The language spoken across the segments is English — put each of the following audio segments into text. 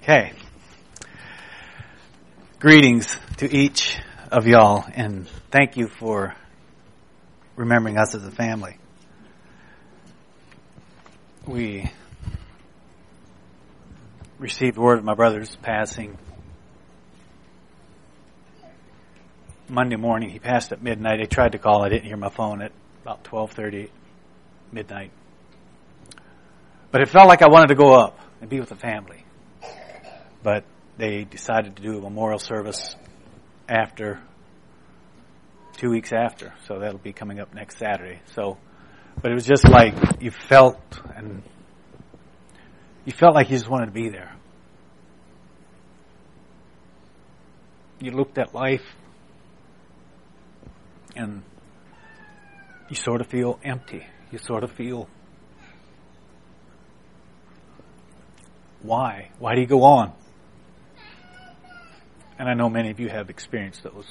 Okay. Greetings to each of y'all, and thank you for remembering us as a family. We received word of my brother's passing Monday morning. He passed at midnight. I tried to call. I didn't hear my phone at about 12:30 midnight. But it felt like I wanted to go up and be with the family. But they decided to do a memorial service after, 2 weeks after. So that'll be coming up next Saturday. But it was just like you felt like you just wanted to be there. You looked at life and you sort of feel empty. You sort of feel, why? Why do you go on? And I know many of you have experienced those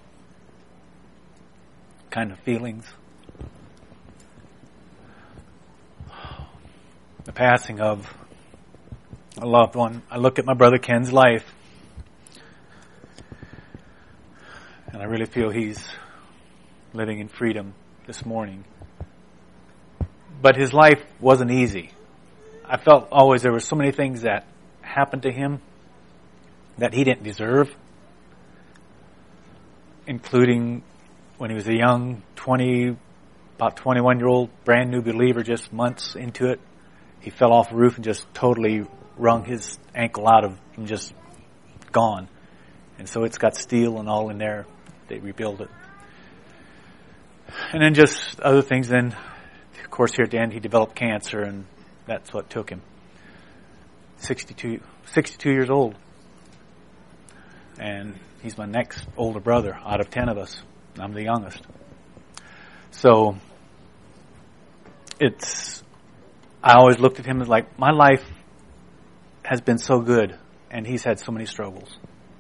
kind of feelings. The passing of a loved one. I look at my brother Ken's life, and I really feel he's living in freedom this morning. But his life wasn't easy. I felt always there were so many things that happened to him that he didn't deserve, including when he was a young about 21-year-old brand new believer, just months into it. He fell off a roof and just totally wrung his ankle out of and just gone. And so it's got steel and all in there. They rebuild it. And then just other things. Then, of course, here at the end, he developed cancer, and that's what took him. 62 years old. And he's my next older brother out of 10 of us. I'm the youngest. So I always looked at him as like, my life has been so good, and he's had so many struggles.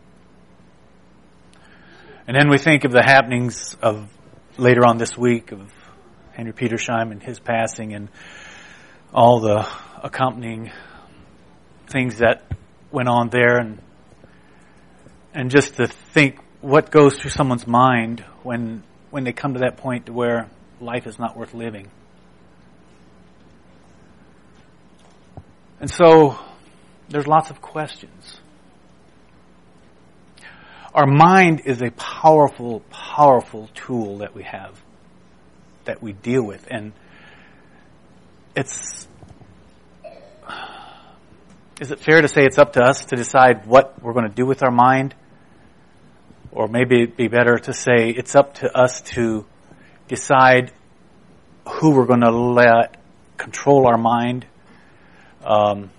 And then we think of the happenings of later on this week of Henry Petersheim and his passing and all the accompanying things that went on there, and just to think what goes through someone's mind when they come to that point to where life is not worth living. And so there's lots of questions. Our mind is a powerful, powerful tool that we have, that we deal with. And is it fair to say it's up to us to decide what we're going to do with our mind? Or maybe it'd be better to say it's up to us to decide who we're going to let control our mind. And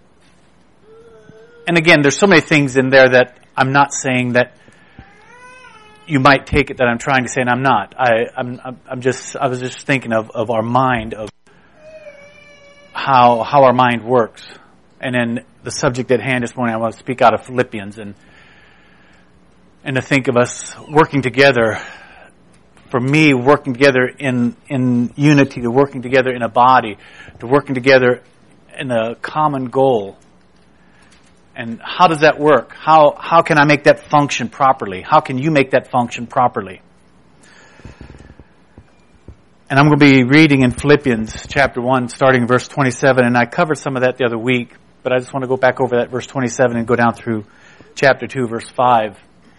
again, there's so many things in there that I'm not saying that you might take it that I'm trying to say, and I'm not. I was just thinking of our mind, of how our mind works. And then the subject at hand this morning, I want to speak out of Philippians and to think of us working together. For me, working together in unity, to working together in a body, to working together in a common goal. And how does that work? How can I make that function properly? How can you make that function properly? And I'm going to be reading in Philippians chapter 1, starting in verse 27. And I covered some of that the other week, but I just want to go back over that verse 27 and go down through chapter 2, verse 5.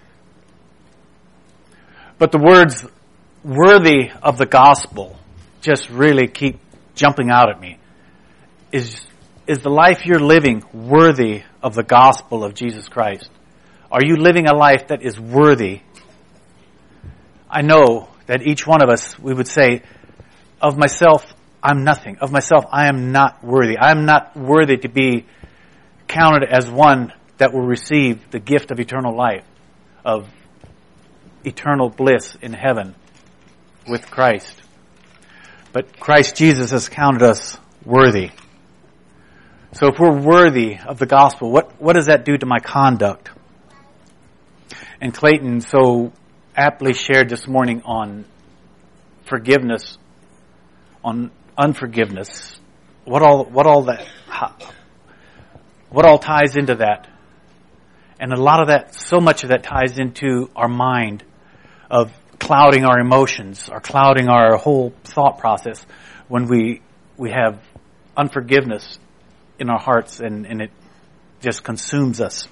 But the words worthy of the gospel just really keep jumping out at me. Is the life you're living worthy of the gospel of Jesus Christ? Are you living a life that is worthy? I know that each one of us, we would say, of myself, I'm nothing. Of myself, I am not worthy. I am not worthy to be counted as one that will receive the gift of eternal life, of eternal bliss in heaven with Christ. But Christ Jesus has counted us worthy. So if we're worthy of the gospel, what does that do to my conduct? And Clayton so aptly shared this morning on forgiveness, on unforgiveness. What What all ties into that? And a lot of that, so much of that ties into our mind of clouding our emotions, or clouding our whole thought process when we have unforgiveness in our hearts and it just consumes us.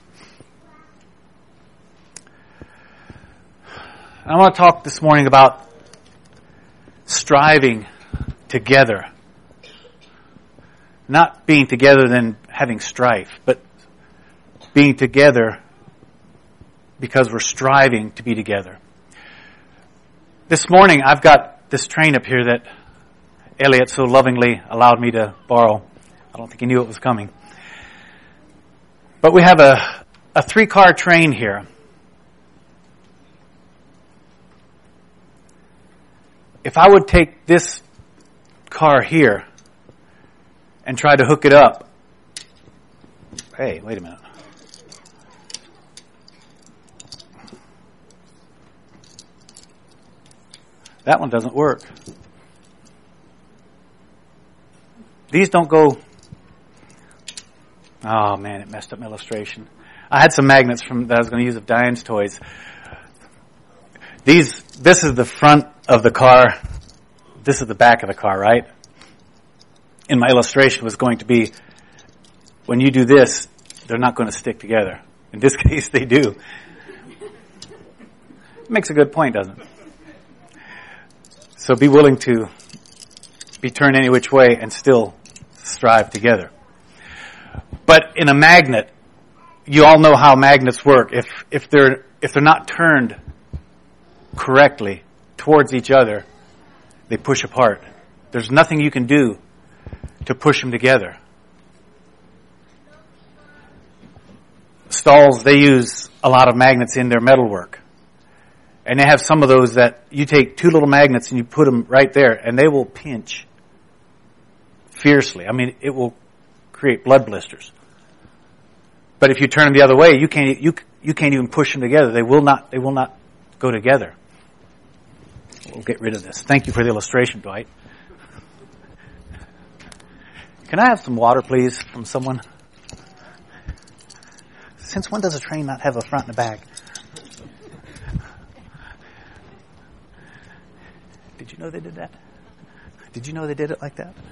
I want to talk this morning about striving together. Not being together then having strife, but being together because we're striving to be together. This morning I've got this train up here that Elliot so lovingly allowed me to borrow. I don't think he knew it was coming. But we have a 3-car train here. If I would take this car here and try to hook it up. Hey, wait a minute. That one doesn't work. These don't go. Oh man, it messed up my illustration. I had some magnets that I was going to use of Diane's toys. This is the front of the car. This is the back of the car, right? And my illustration was going to be, when you do this, they're not going to stick together. In this case, they do. It makes a good point, doesn't it? So be willing to be turned any which way and still strive together. But in a magnet, you all know how magnets work. If they're not turned correctly towards each other, they push apart. There's nothing you can do to push them together. Stalls, they use a lot of magnets in their metalwork. And they have some of those that you take 2 little magnets and you put them right there and they will pinch fiercely. I mean, it will create blood blisters. But if you turn them the other way, you can't even push them together. They will not go together. We'll get rid of this. Thank you for the illustration, Dwight. Can I have some water, please, from someone? Since when does a train not have a front and a back? Did you know they did that? Did you know they did it like that?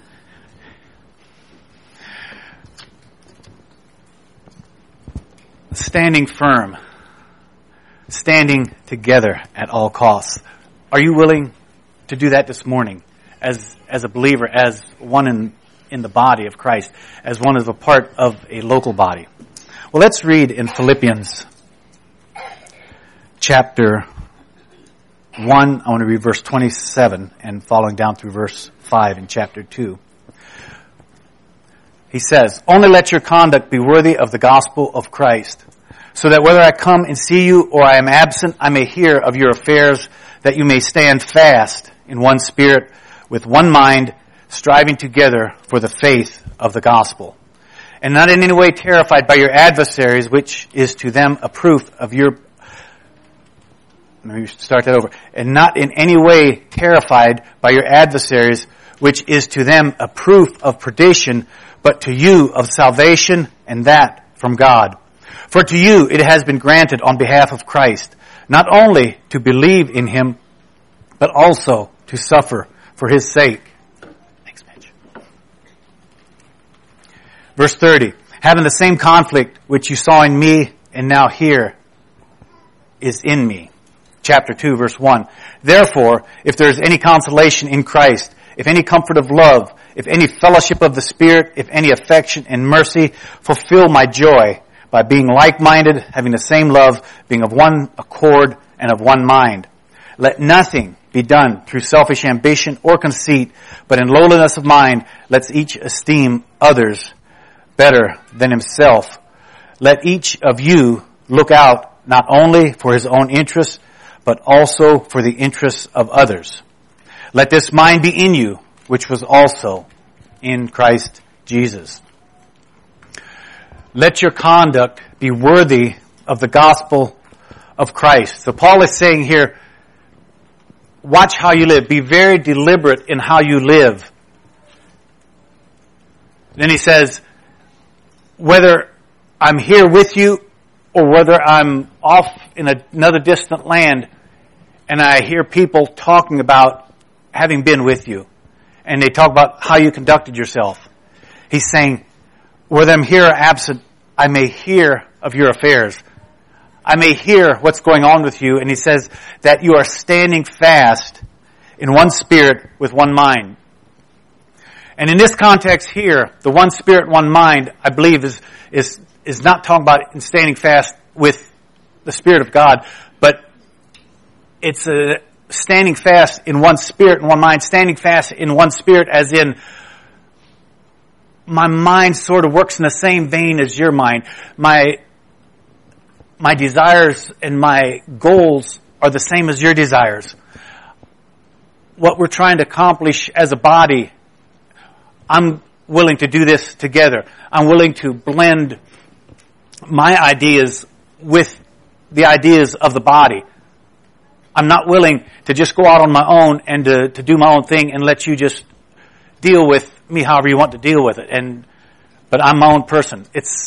Standing firm. Standing together at all costs. Are you willing to do that this morning as a believer, as one in the body of Christ, as one as a part of a local body? Well, let's read in Philippians chapter 1. I want to read verse 27 and following down through verse 5 in chapter 2. He says, "Only let your conduct be worthy of the gospel of Christ, so that whether I come and see you or I am absent, I may hear of your affairs, that you may stand fast in one spirit, with one mind, striving together for the faith of the gospel, and not in any way terrified by your adversaries, which is to them a proof of your..." Let me start that over. "And not in any way terrified by your adversaries, which is to them a proof of perdition, but to you of salvation, and that from God. For to you it has been granted on behalf of Christ, not only to believe in him, but also to suffer for his sake." Thanks, Mitch. Verse 30. "Having the same conflict which you saw in me and now hear is in me." Chapter 2, verse 1. "Therefore, if there is any consolation in Christ, if any comfort of love, if any fellowship of the Spirit, if any affection and mercy, fulfill my joy by being like-minded, having the same love, being of one accord and of one mind. Let nothing be done through selfish ambition or conceit, but in lowliness of mind, let each esteem others better than himself. Let each of you look out not only for his own interests, but also for the interests of others. Let this mind be in you, which was also in Christ Jesus." Let your conduct be worthy of the gospel of Christ. So Paul is saying here, watch how you live. Be very deliberate in how you live. Then he says, whether I'm here with you or whether I'm off in another distant land and I hear people talking about having been with you. And they talk about how you conducted yourself. He's saying, whether I'm here or absent, I may hear of your affairs. I may hear what's going on with you. And he says that you are standing fast in one spirit with one mind. And in this context here, the one spirit, one mind, I believe is not talking about standing fast with the Spirit of God, but it's standing fast in one spirit and one mind, standing fast in one spirit as in my mind sort of works in the same vein as your mind. My desires and my goals are the same as your desires. What we're trying to accomplish as a body, I'm willing to do this together. I'm willing to blend my ideas with the ideas of the body. I'm not willing to just go out on my own and to do my own thing and let you just deal with me however you want to deal with it. But I'm my own person. It's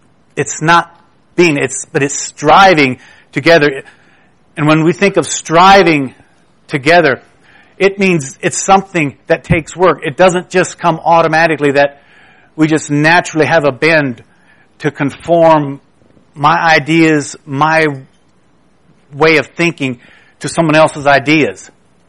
striving together. And when we think of striving together, it means it's something that takes work. It doesn't just come automatically that we just naturally have a bend to conform my ideas, my way of thinking to someone else's ideas.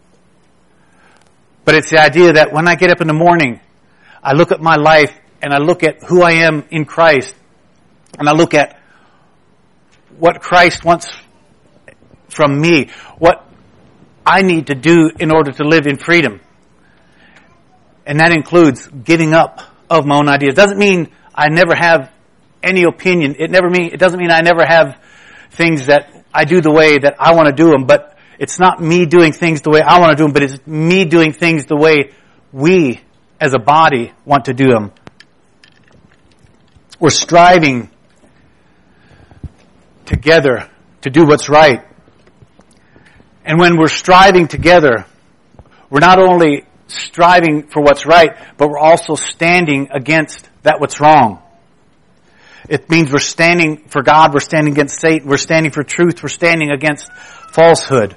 But it's the idea that when I get up in the morning, I look at my life and I look at who I am in Christ and I look at what Christ wants from me, what I need to do in order to live in freedom. And that includes giving up of my own ideas. It doesn't mean I never have any opinion. It doesn't mean I never have things that I do the way that I want to do them, but it's not me doing things the way I want to do them, but it's me doing things the way we as a body want to do them. We're striving together to do what's right. And when we're striving together, we're not only striving for what's right, but we're also standing against that what's wrong. It means we're standing for God, we're standing against Satan, we're standing for truth, we're standing against falsehood.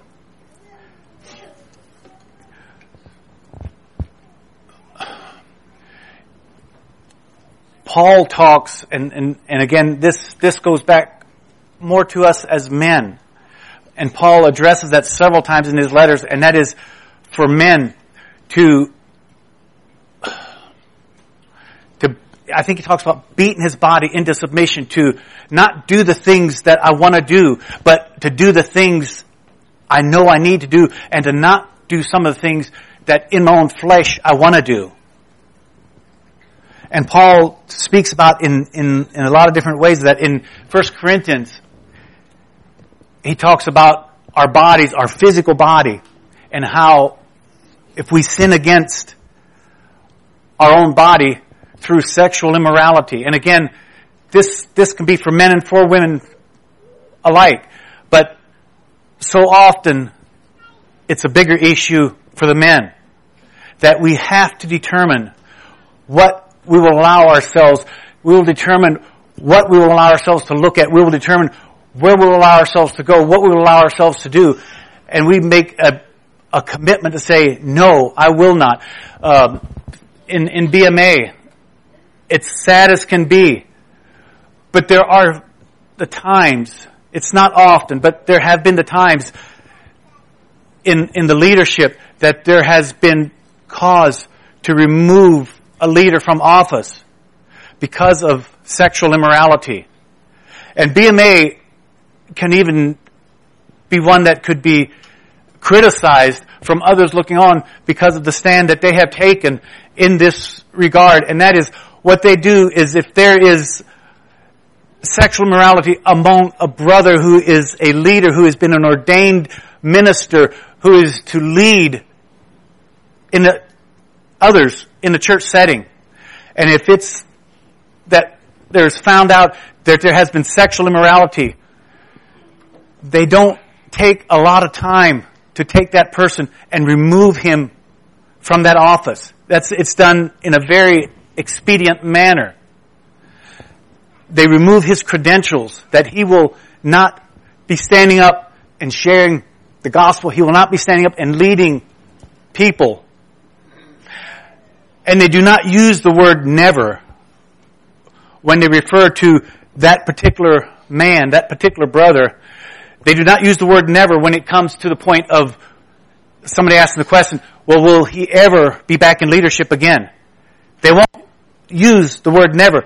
Paul talks, and again, this goes back more to us as men. And Paul addresses that several times in his letters, and that is for men to I think he talks about beating his body into submission, to not do the things that I want to do, but to do the things I know I need to do, and to not do some of the things that in my own flesh I want to do. And Paul speaks about in a lot of different ways that in 1 Corinthians, he talks about our bodies, our physical body, and how if we sin against our own body through sexual immorality, and again, this can be for men and for women alike, but so often it's a bigger issue for the men, that we have to determine what we will allow ourselves, we will determine what we will allow ourselves to look at, we will determine where we will allow ourselves to go, what we will allow ourselves to do, and we make a commitment to say, no, I will not. In BMA, it's sad as can be, but there are the times, it's not often, but there have been the times in the leadership that there has been cause to remove a leader from office because of sexual immorality. And BMA can even be one that could be criticized from others looking on because of the stand that they have taken in this regard. And that is, what they do is if there is sexual immorality among a brother who is a leader, who has been an ordained minister, who is to lead in the others in the church setting, and if it's that there's found out that there has been sexual immorality, they don't take a lot of time to take that person and remove him from that office. It's done in a very expedient manner. they remove his credentials, that he will not be standing up and sharing the gospel. He will not be standing up and leading people. And they do not use the word never when they refer to that particular man, that particular brother. They do not use the word never when it comes to the point of somebody asking the question, well, will he ever be back in leadership again? They won't use the word never.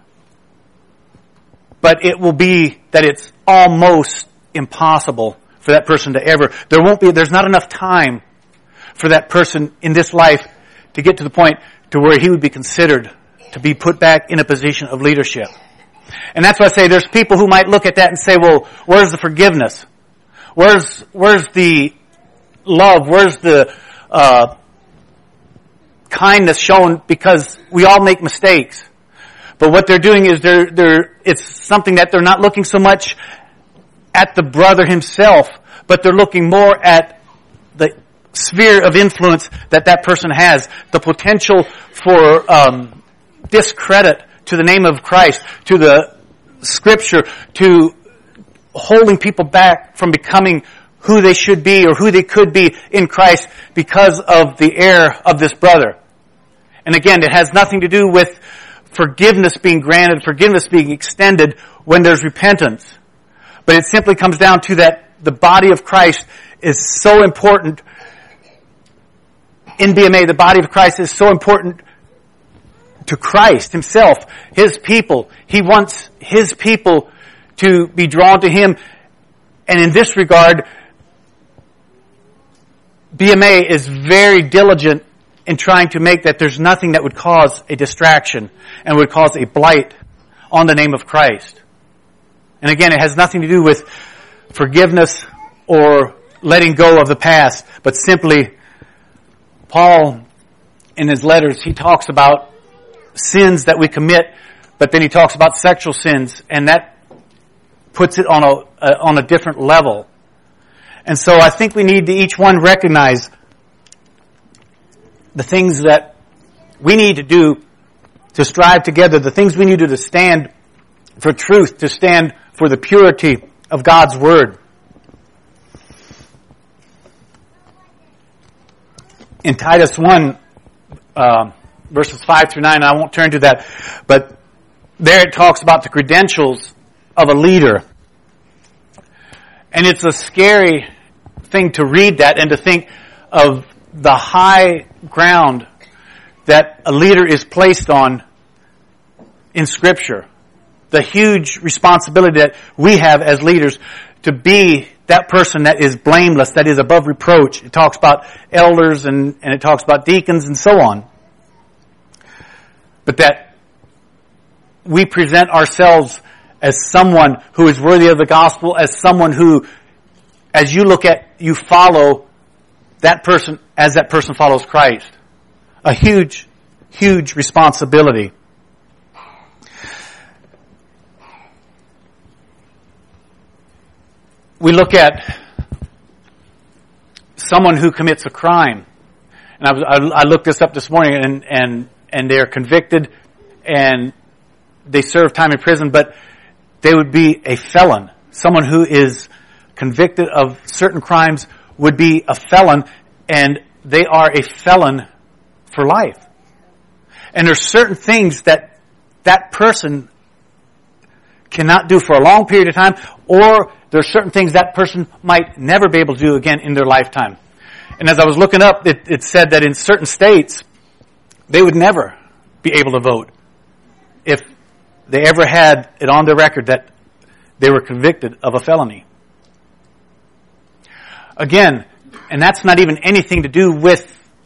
But it will be that it's almost impossible for that person to ever, there's not enough time for that person in this life to get to the point to where he would be considered to be put back in a position of leadership. And that's why I say there's people who might look at that and say, well, where's the forgiveness? Where's the love? Where's the kindness shown? Because we all make mistakes. But what they're doing is it's something that they're not looking so much at the brother himself, but they're looking more at the sphere of influence that person has, the potential for discredit to the name of Christ, to the Scripture, to holding people back from becoming who they should be or who they could be in Christ because of the error of this brother. And again, it has nothing to do with forgiveness being granted, forgiveness being extended when there's repentance. But it simply comes down to that the body of Christ is so important. In BMA, the body of Christ is so important to Christ himself, his people. He wants his people to be drawn to him. And in this regard, BMA is very diligent in trying to make that there's nothing that would cause a distraction and would cause a blight on the name of Christ. And again, it has nothing to do with forgiveness or letting go of the past, but simply Paul, in his letters, he talks about sins that we commit, but then he talks about sexual sins, and that puts it on a different level. And so I think we need to each one recognize the things that we need to do to strive together, the things we need to do to stand for truth, to stand for the purity of God's Word. In Titus 1, verses 5 through 9, I won't turn to that, but there it talks about the credentials of a leader. And it's a scary thing to read that and to think of the high ground that a leader is placed on in Scripture. The huge responsibility that we have as leaders to be that person that is blameless, that is above reproach. It talks about elders and it talks about deacons and so on. But that we present ourselves as someone who is worthy of the gospel, as someone who, as you look at, you follow that person as that person follows Christ. A huge, huge responsibility. We look at someone who commits a crime. And I looked this up this morning and they're convicted and they serve time in prison, but they would be a felon. Someone who is convicted of certain crimes would be a felon, and they are a felon for life. And there's certain things that person cannot do for a long period of time, or there are certain things that person might never be able to do again in their lifetime. And as I was looking up, it said that in certain states, they would never be able to vote if they ever had it on their record that they were convicted of a felony. Again, and that's not even anything to do with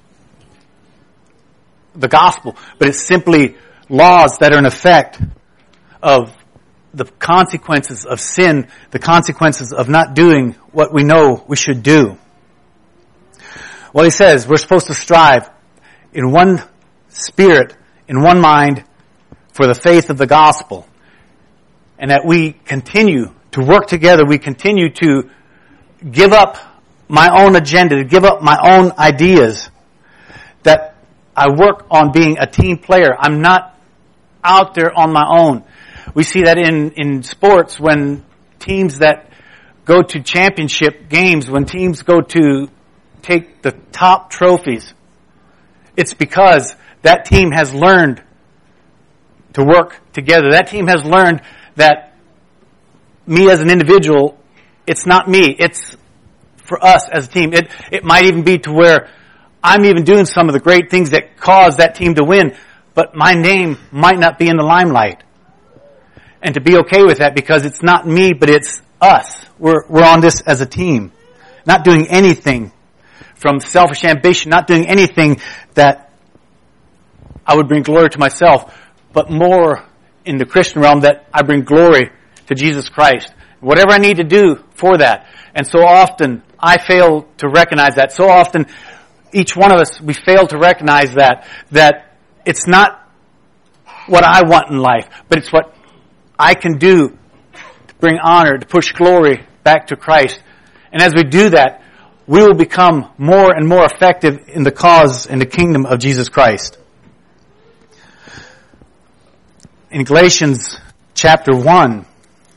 the gospel, but it's simply laws that are in effect of the consequences of sin, the consequences of not doing what we know we should do. Well, he says we're supposed to strive in one spirit, in one mind, for the faith of the gospel. And that we continue to work together, we continue to give up my own agenda, to give up my own ideas, that I work on being a team player. I'm not out there on my own. We see that in sports when teams that go to championship games, when teams go to take the top trophies, it's because that team has learned to work together. That team has learned that me as an individual, it's not me, it's for us as a team. It might even be to where I'm even doing some of the great things that cause that team to win, but my name might not be in the limelight. And to be okay with that because it's not me, but it's us. We're on this as a team. Not doing anything from selfish ambition, not doing anything that I would bring glory to myself, but more in the Christian realm that I bring glory to Jesus Christ. Whatever I need to do for that. And so often I fail to recognize that. So often each one of us, we fail to recognize that it's not what I want in life, but it's what I can do to bring honor, to push glory back to Christ. And as we do that, we will become more and more effective in the cause and the kingdom of Jesus Christ. In Galatians chapter 1,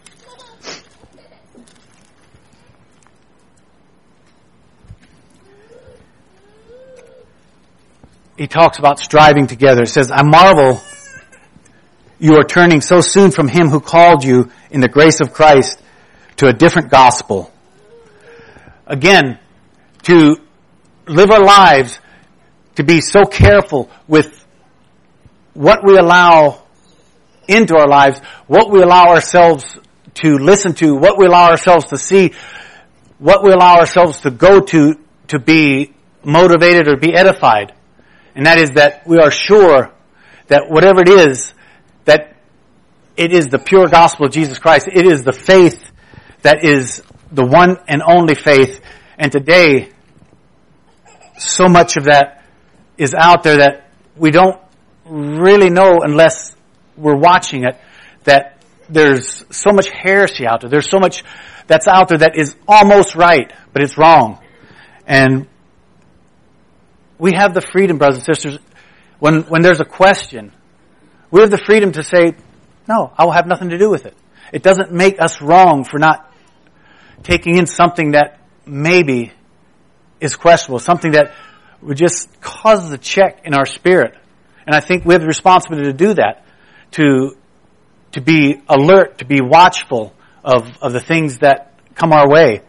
he talks about striving together. It says, I marvel you are turning so soon from him who called you in the grace of Christ to a different gospel. Again, to live our lives, to be so careful with what we allow into our lives, what we allow ourselves to listen to, what we allow ourselves to see, what we allow ourselves to go to be motivated or be edified. And that is that we are sure that whatever it is, that it is the pure gospel of Jesus Christ. It is the faith that is the one and only faith. And today, so much of that is out there that we don't really know unless we're watching it, that there's so much heresy out there. There's so much that's out there that is almost right, but it's wrong. And we have the freedom, brothers and sisters, when there's a question, we have the freedom to say, no, I will have nothing to do with it. It doesn't make us wrong for not taking in something that maybe is questionable, something that would just cause a check in our spirit. And I think we have the responsibility to do that, to be alert, to be watchful of the things that come our way.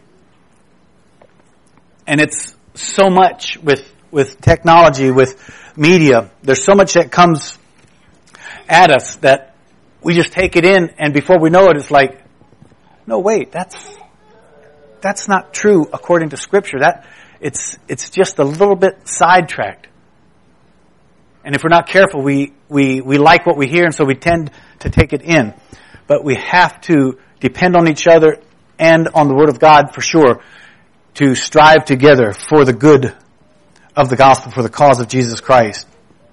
And it's so much with technology, with media, there's so much that comes at us that we just take it in, and before we know it, it's like, no, wait, that's not true according to Scripture. It's just a little bit sidetracked. And if we're not careful, we like what we hear, and so we tend to take it in. But we have to depend on each other and on the Word of God for sure to strive together for the good of the gospel, for the cause of Jesus Christ.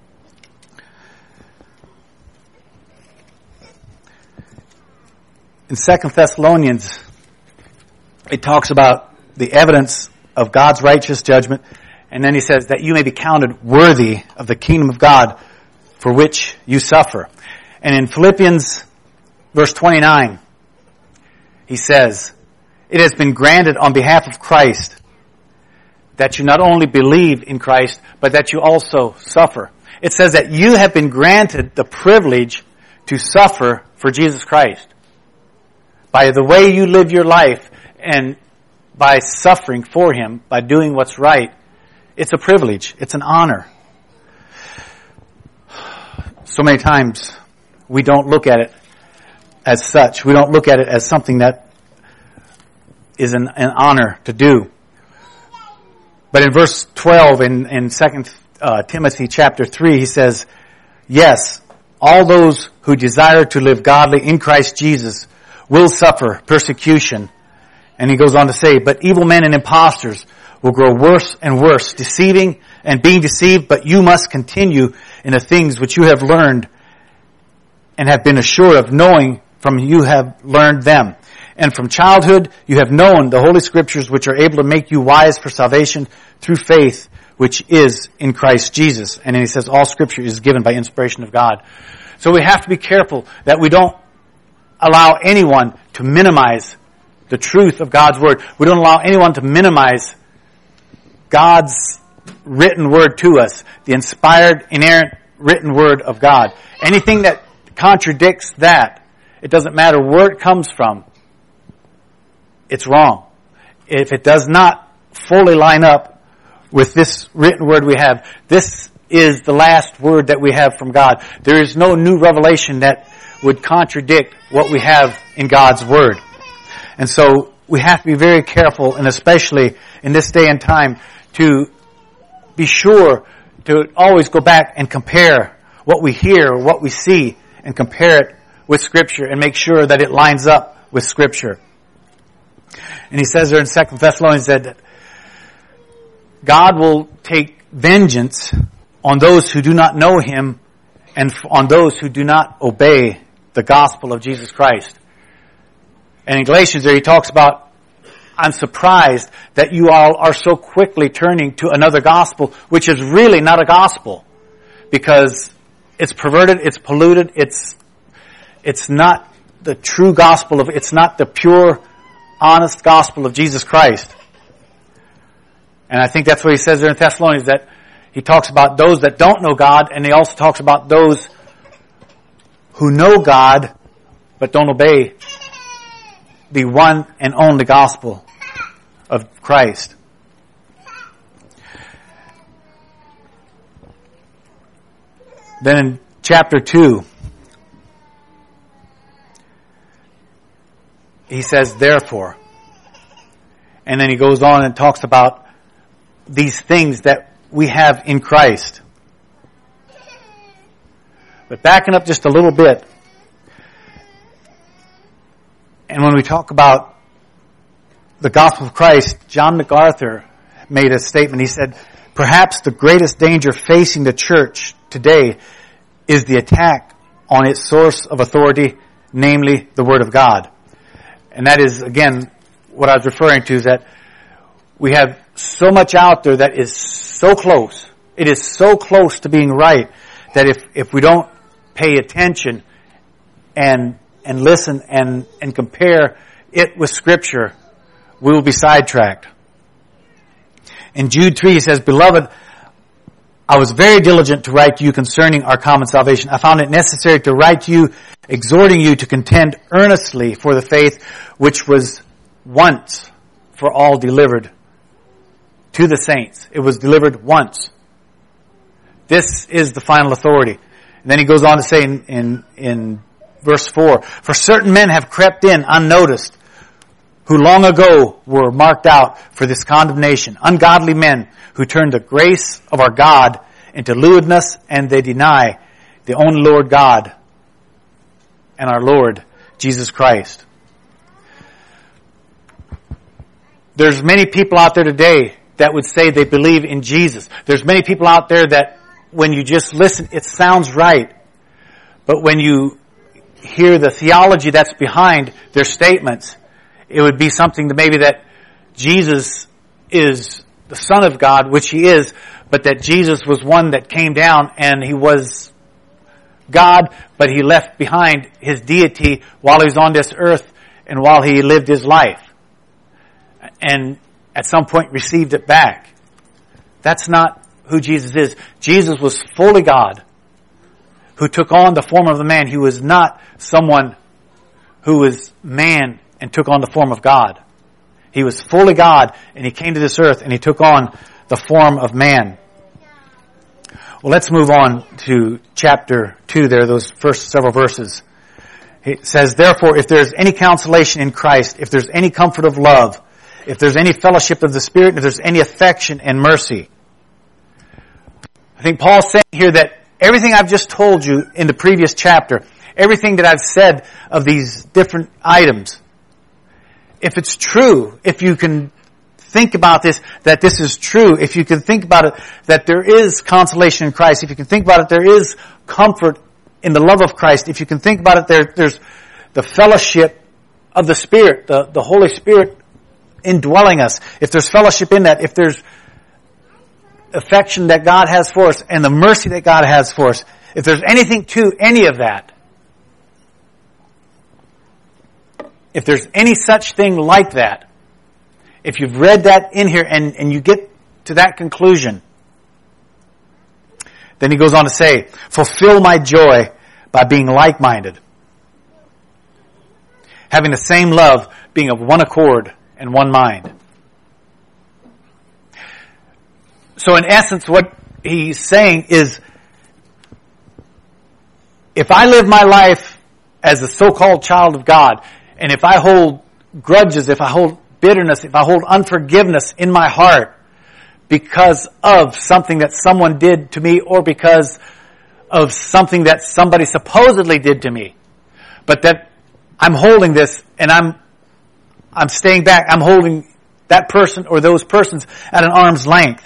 In 2 Thessalonians, it talks about the evidence of God's righteous judgment, and then he says that you may be counted worthy of the kingdom of God for which you suffer. And in Philippians verse 29, he says, it has been granted on behalf of Christ that you not only believe in Christ, but that you also suffer. It says that you have been granted the privilege to suffer for Jesus Christ. By the way you live your life and by suffering for Him, by doing what's right, it's a privilege. It's an honor. So many times we don't look at it as such. We don't look at it as something that is an honor to do. But in verse 12 in 2 Timothy chapter 3, he says, yes, all those who desire to live godly in Christ Jesus will suffer persecution. And he goes on to say, but evil men and impostors will grow worse and worse, deceiving and being deceived, but you must continue in the things which you have learned and have been assured of, knowing from you have learned them. And from childhood you have known the Holy Scriptures, which are able to make you wise for salvation through faith, which is in Christ Jesus. And then he says all Scripture is given by inspiration of God. So we have to be careful that we don't allow anyone to minimize the truth of God's Word. We don't allow anyone to minimize God's written Word to us, the inspired, inerrant written Word of God. Anything that contradicts that, it doesn't matter where it comes from, it's wrong. If it does not fully line up with this written Word we have, this is the last Word that we have from God. There is no new revelation that would contradict what we have in God's Word. And so we have to be very careful, and especially in this day and time, to be sure to always go back and compare what we hear, what we see, and compare it with Scripture and make sure that it lines up with Scripture. And he says there in 2 Thessalonians that God will take vengeance on those who do not know Him and on those who do not obey the gospel of Jesus Christ. And in Galatians there he talks about, I'm surprised that you all are so quickly turning to another gospel, which is really not a gospel, because it's perverted, it's polluted, it's not the true gospel of, it's not the pure, honest gospel of Jesus Christ. And I think that's what he says there in Thessalonians, that he talks about those that don't know God, and he also talks about those who know God but don't obey the one and only gospel of Christ. Then in chapter 2, he says, therefore. And then he goes on and talks about these things that we have in Christ. But backing up just a little bit, and when we talk about the gospel of Christ, John MacArthur made a statement. He said, perhaps the greatest danger facing the church today is the attack on its source of authority, namely the Word of God. And that is, again, what I was referring to, is that we have so much out there that is so close. It is so close to being right that if we don't pay attention and listen and compare it with Scripture, we will be sidetracked. In Jude 3 he says, Beloved, I was very diligent to write to you concerning our common salvation. I found it necessary to write to you, exhorting you to contend earnestly for the faith which was once for all delivered to the saints. It was delivered once. This is the final authority. And then he goes on to say in verse 4, For certain men have crept in unnoticed, who long ago were marked out for this condemnation, ungodly men who turn the grace of our God into lewdness, and they deny the only Lord God and our Lord Jesus Christ. There's many people out there today that would say they believe in Jesus. There's many people out there that when you just listen, it sounds right. But when you hear the theology that's behind their statements, it would be something that maybe that Jesus is the Son of God, which He is, but that Jesus was one that came down and He was God, but He left behind His deity while He was on this earth and while He lived His life. And at some point received it back. That's not who Jesus is. Jesus was fully God, who took on the form of a man. He was not someone who was man and took on the form of God. He was fully God, and He came to this earth and He took on the form of man. Well, let's move on to chapter 2 there, those first several verses. It says, Therefore, if there's any consolation in Christ, if there's any comfort of love, if there's any fellowship of the Spirit, if there's any affection and mercy. I think Paul's saying here that everything I've just told you in the previous chapter, everything that I've said of these different items, if it's true, if you can think about this, that this is true, if you can think about it, that there is consolation in Christ, if you can think about it, there is comfort in the love of Christ, if you can think about it, there's the fellowship of the Spirit, the Holy Spirit indwelling us, if there's fellowship in that, if there's affection that God has for us and the mercy that God has for us, if there's anything to any of that, if there's any such thing like that, if you've read that in here and you get to that conclusion, then he goes on to say, fulfill my joy by being like-minded, having the same love, being of one accord and one mind. So in essence, what he's saying is, if I live my life as a so-called child of God, and if I hold grudges, if I hold bitterness, if I hold unforgiveness in my heart because of something that someone did to me or because of something that somebody supposedly did to me, but that I'm holding this and I'm staying back, I'm holding that person or those persons at an arm's length.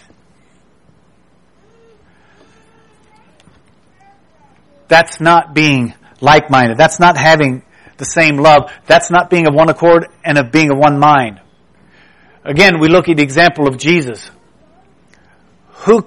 That's not being like-minded. That's not having the same love. That's not being of one accord and of being of one mind. Again, we look at the example of Jesus. Who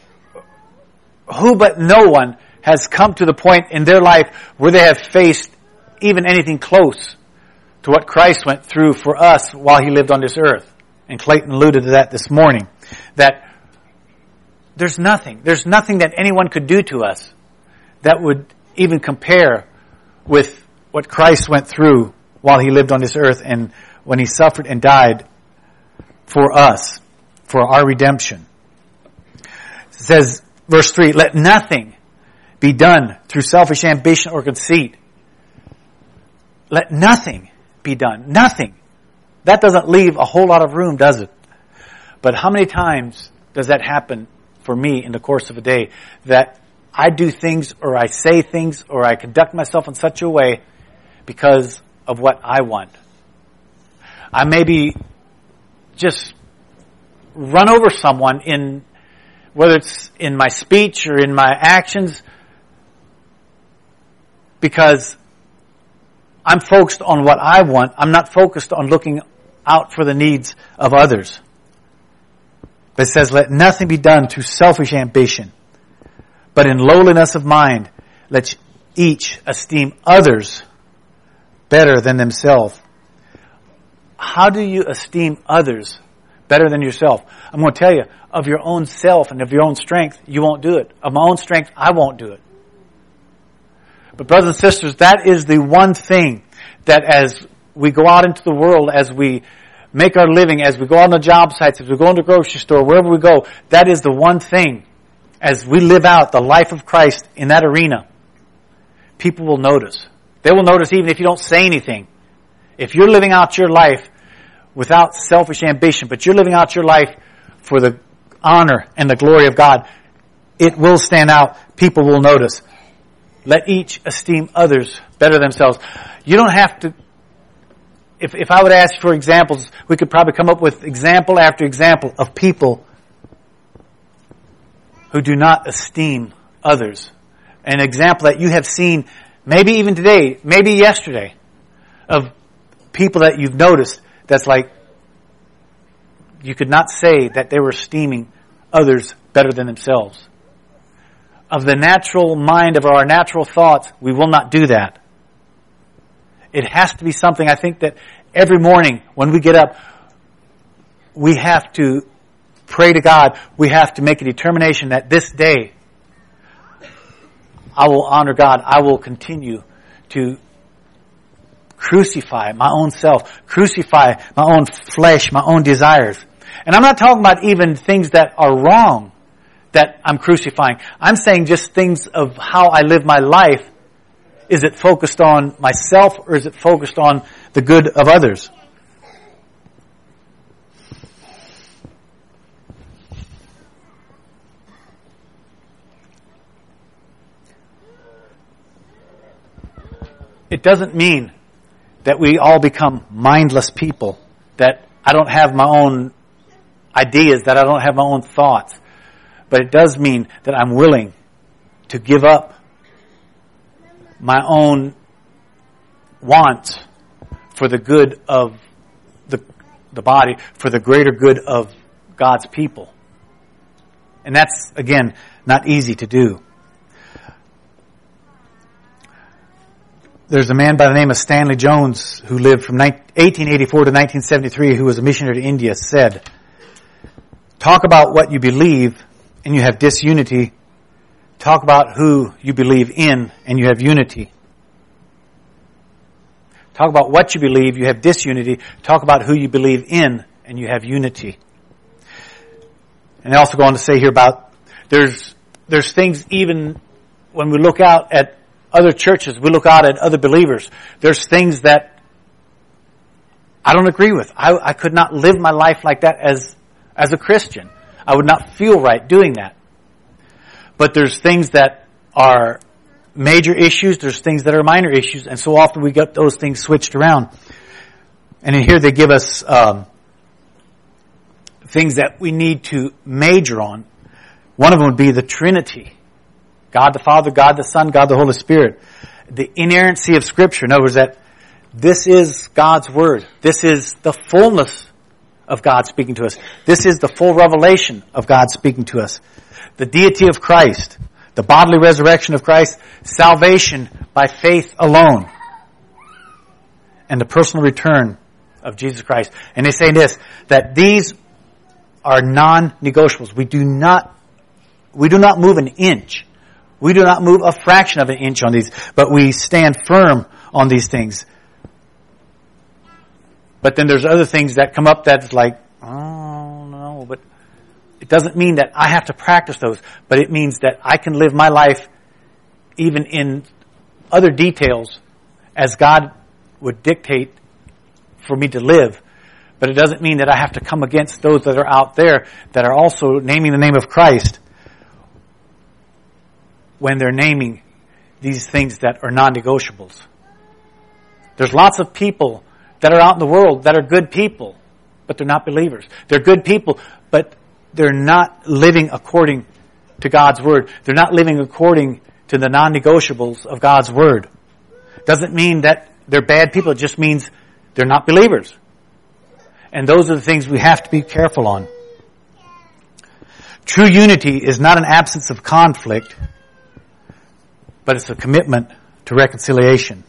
but no one has come to the point in their life where they have faced even anything close to what Christ went through for us while he lived on this earth. And Clayton alluded to that this morning. That there's nothing that anyone could do to us that would even compare with what Christ went through while he lived on this earth and when he suffered and died for us, for our redemption. It says, verse 3, let nothing be done through selfish ambition or conceit. Let nothing be done. Nothing. That doesn't leave a whole lot of room, does it? But how many times does that happen for me in the course of a day, that I do things or I say things or I conduct myself in such a way because of what I want? I maybe just run over someone in, whether it's in my speech or in my actions, because I'm focused on what I want. I'm not focused on looking out for the needs of others. But it says, let nothing be done through selfish ambition, but in lowliness of mind, let each esteem others better than themselves. How do you esteem others better than yourself? I'm going to tell you, of your own self and of your own strength, you won't do it. Of my own strength, I won't do it. But brothers and sisters, that is the one thing that as we go out into the world, as we make our living, as we go on the job sites, as we go in the grocery store, wherever we go, that is the one thing. As we live out the life of Christ in that arena, people will notice. They will notice even if you don't say anything. If you're living out your life without selfish ambition, but you're living out your life for the honor and the glory of God, it will stand out. People will notice. Let each esteem others better than themselves. You don't have to, if I would ask for examples, we could probably come up with example after example of people who do not esteem others. An example that you have seen maybe even today, maybe yesterday, of people that you've noticed that's like, you could not say that they were esteeming others better than themselves. Of the natural mind, of our natural thoughts, we will not do that. It has to be something, I think, that every morning when we get up, we have to pray to God. We have to make a determination that this day, I will honor God. I will continue to crucify my own self, crucify my own flesh, my own desires. And I'm not talking about even things that are wrong that I'm crucifying. I'm saying just things of how I live my life. Is it focused on myself or is it focused on the good of others? It doesn't mean that we all become mindless people, that I don't have my own ideas, that I don't have my own thoughts. But it does mean that I'm willing to give up my own wants for the good of the body, for the greater good of God's people. And that's, again, not easy to do. There's a man by the name of Stanley Jones who lived from 1884 to 1973 who was a missionary to India, said, talk about what you believe and you have disunity. Talk about who you believe in and you have unity. Talk about what you believe, you have disunity. Talk about who you believe in and you have unity. And they also go on to say here about there's things even when we look out at other churches, we look out at other believers, there's things that I don't agree with. I could not live my life like that as a Christian. I would not feel right doing that. But there's things that are major issues, there's things that are minor issues, and so often we get those things switched around. And in here they give us things that we need to major on. One of them would be the Trinity. God the Father, God the Son, God the Holy Spirit. The inerrancy of Scripture. In other words, that this is God's Word. This is the fullness of God speaking to us. This is the full revelation of God speaking to us. The deity of Christ. The bodily resurrection of Christ. Salvation by faith alone. And the personal return of Jesus Christ. And they say this, that these are non-negotiables. We do not move an inch. We do not move a fraction of an inch on these, but we stand firm on these things. But then there's other things that come up that's like, oh no, but it doesn't mean that I have to practice those, but it means that I can live my life even in other details as God would dictate for me to live. But it doesn't mean that I have to come against those that are out there that are also naming the name of Christ when they're naming these things that are non-negotiables. There's lots of people that are out in the world that are good people, but they're not believers. They're good people, but they're not living according to God's Word. They're not living according to the non-negotiables of God's Word. Doesn't mean that they're bad people. It just means they're not believers. And those are the things we have to be careful on. True unity is not an absence of conflict, but it's a commitment to reconciliation.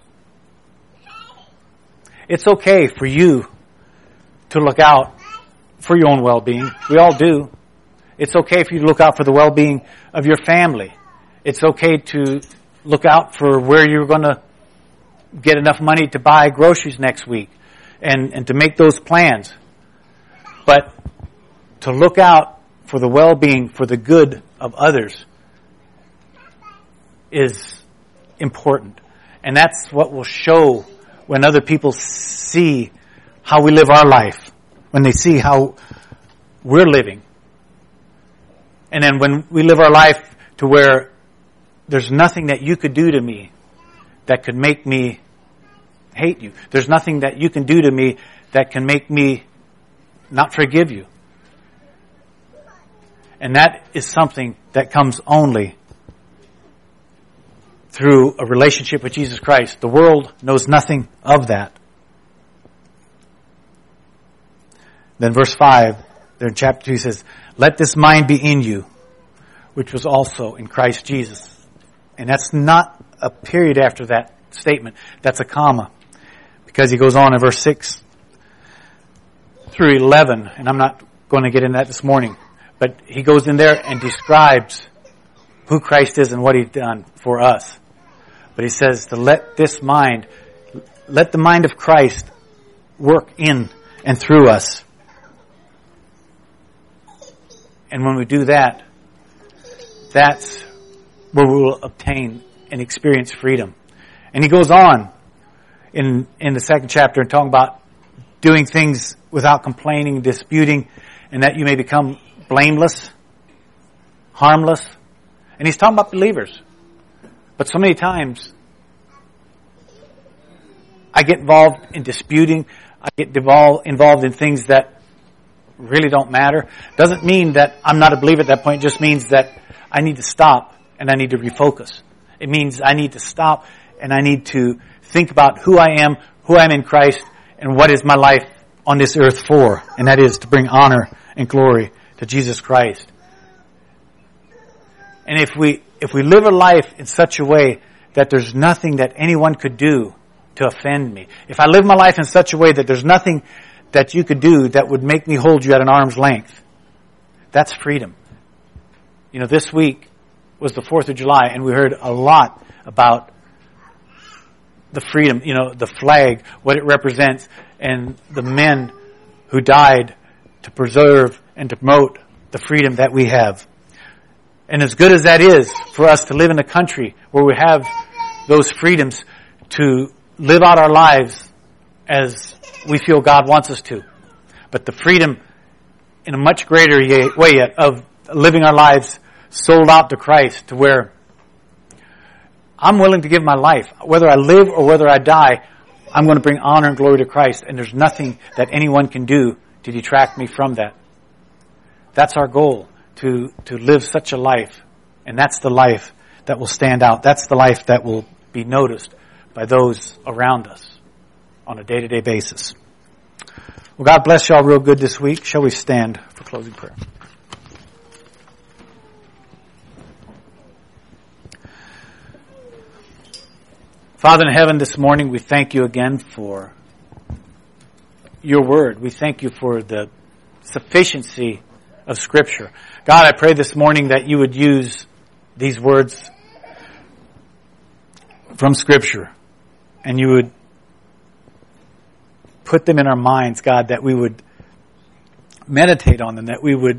It's okay for you to look out for your own well-being. We all do. It's okay for you to look out for the well-being of your family. It's okay to look out for where you're going to get enough money to buy groceries next week and to make those plans. But to look out for the well-being, for the good of others is important. And that's what will show when other people see how we live our life, when they see how we're living. And then when we live our life to where there's nothing that you could do to me that could make me hate you. There's nothing that you can do to me that can make me not forgive you. And that is something that comes only through a relationship with Jesus Christ. The world knows nothing of that. Then verse 5, there in chapter 2 says, let this mind be in you, which was also in Christ Jesus. And that's not a period after that statement. That's a comma. Because he goes on in verse 6 through 11, and I'm not going to get into that this morning, but he goes in there and describes who Christ is and what he's done for us. But he says to let the mind of Christ work in and through us. And when we do that, that's where we will obtain and experience freedom. And he goes on in the second chapter and talking about doing things without complaining, disputing, and that you may become blameless, harmless. And he's talking about believers. But so many times, I get involved in disputing. I get involved in things that really don't matter. Doesn't mean that I'm not a believer at that point. It just means that I need to stop and I need to refocus. It means I need to stop and I need to think about who I am in Christ, and what is my life on this earth for. And that is to bring honor and glory to Jesus Christ. And if we live a life in such a way that there's nothing that anyone could do to offend me. If I live my life in such a way that there's nothing that you could do that would make me hold you at an arm's length, that's freedom. You know, this week was the 4th of July, and we heard a lot about the freedom, you know, the flag, what it represents, and the men who died to preserve and to promote the freedom that we have. And as good as that is for us to live in a country where we have those freedoms to live out our lives as we feel God wants us to. But the freedom in a much greater way yet of living our lives sold out to Christ, to where I'm willing to give my life. Whether I live or whether I die, I'm going to bring honor and glory to Christ, and there's nothing that anyone can do to detract me from that. That's our goal, to live such a life, and that's the life that will stand out. That's the life that will be noticed by those around us on a day-to-day basis. Well, God bless y'all real good this week. Shall we stand for closing prayer? Father in heaven, this morning we thank you again for your word. We thank you for the sufficiency of Scripture. God, I pray this morning that you would use these words from Scripture and you would put them in our minds, God, that we would meditate on them, that we would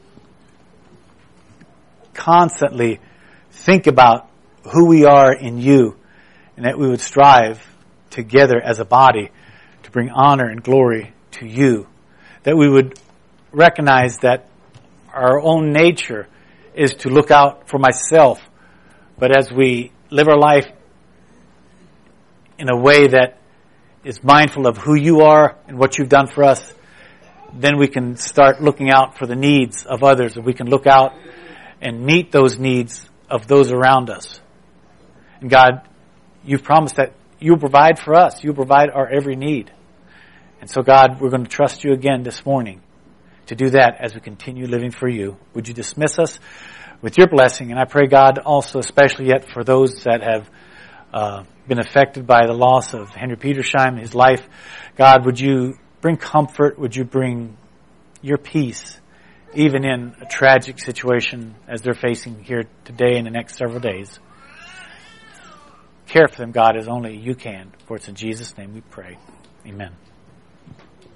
constantly think about who we are in you, and that we would strive together as a body to bring honor and glory to you. That we would recognize that our own nature is to look out for myself, but as we live our life in a way that is mindful of who you are and what you've done for us, then we can start looking out for the needs of others, and we can look out and meet those needs of those around us. And God, you've promised that you'll provide for us. You'll provide our every need. And so, God, we're going to trust you again this morning to do that as we continue living for you. Would you dismiss us with your blessing? And I pray, God, also especially yet for those that have been affected by the loss of Henry Petersheim, his life. God, would you bring comfort? Would you bring your peace, even in a tragic situation as they're facing here today and the next several days? Care for them, God, as only you can. For it's in Jesus' name we pray. Amen.